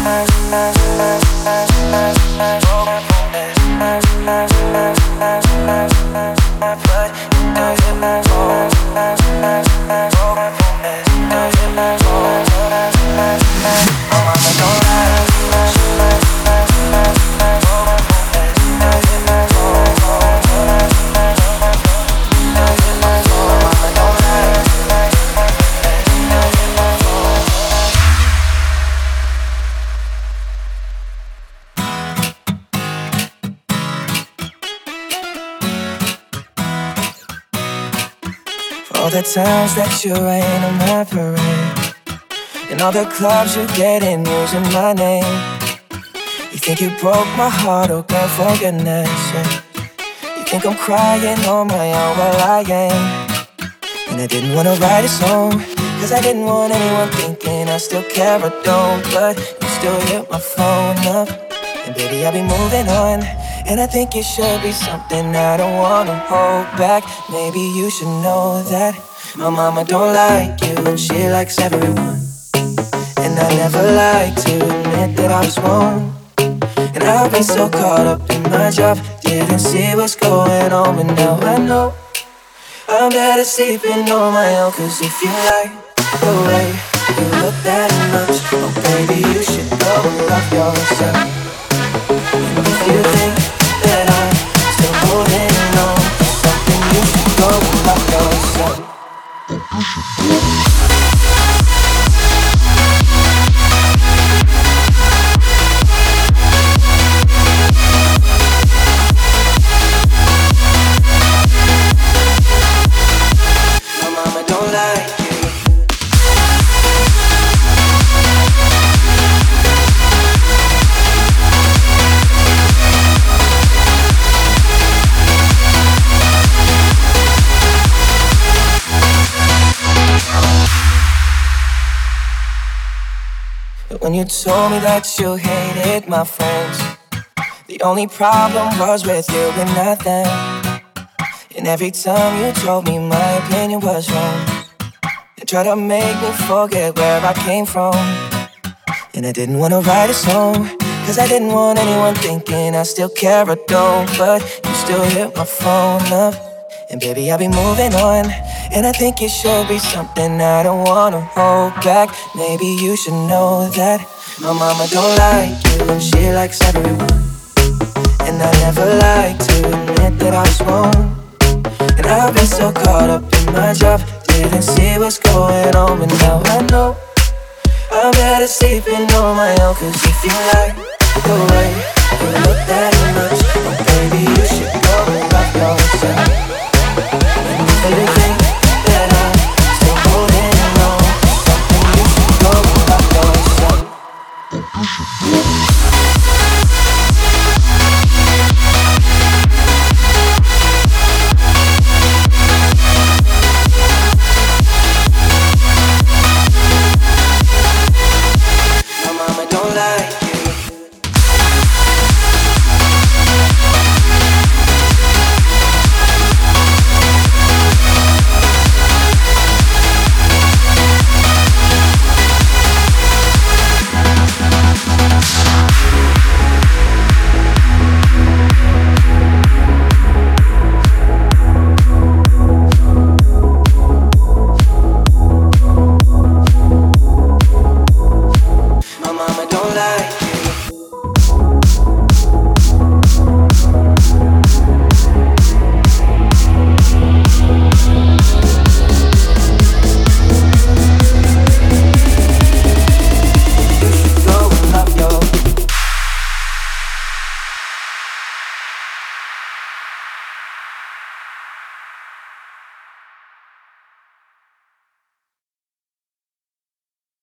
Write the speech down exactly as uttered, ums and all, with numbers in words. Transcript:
All the times that you rain on my parade, and all the clubs you get in using my name. You think you broke my heart, oh girl, for goodness sake. You think I'm crying on my own, well I ain't. And I didn't wanna write a song, cause I didn't want anyone thinking I still care or don't. But you still hit my phone up, and baby I'll be moving on. And I think it should be something I don't wanna hold back. Maybe you should know that my mama don't like you and she likes everyone. And I never like to admit that I was wrong. And I've been so caught up in my job, didn't see what's going on. But now I know I'm better sleeping on my own. Cause if you like the way you look that much, oh baby you should go and love yourself. And if you think that I'm still holding on to something, you should go and love yourself. My mama don't like you. When you told me that you hated my friends, the only problem was with you and not them. And every time you told me my opinion was wrong, you tried to make me forget where I came from. And I didn't wanna write a song, cause I didn't want anyone thinking I still care or don't. But you still hit my phone up, and baby I'll be moving on. And I think it should be something I don't wanna hold back. Maybe you should know that my mama don't like you and she likes everyone. And I never like to admit that I was wrong. And I've been so caught up in my job, didn't see what's going on. But now I know I'm better sleeping on my own. Cause if you like the way you look that much, oh baby you should go and love yourself. And if you think that I'm still holding on to something, you should go and love yourself. My mama don't like you. My mama don't like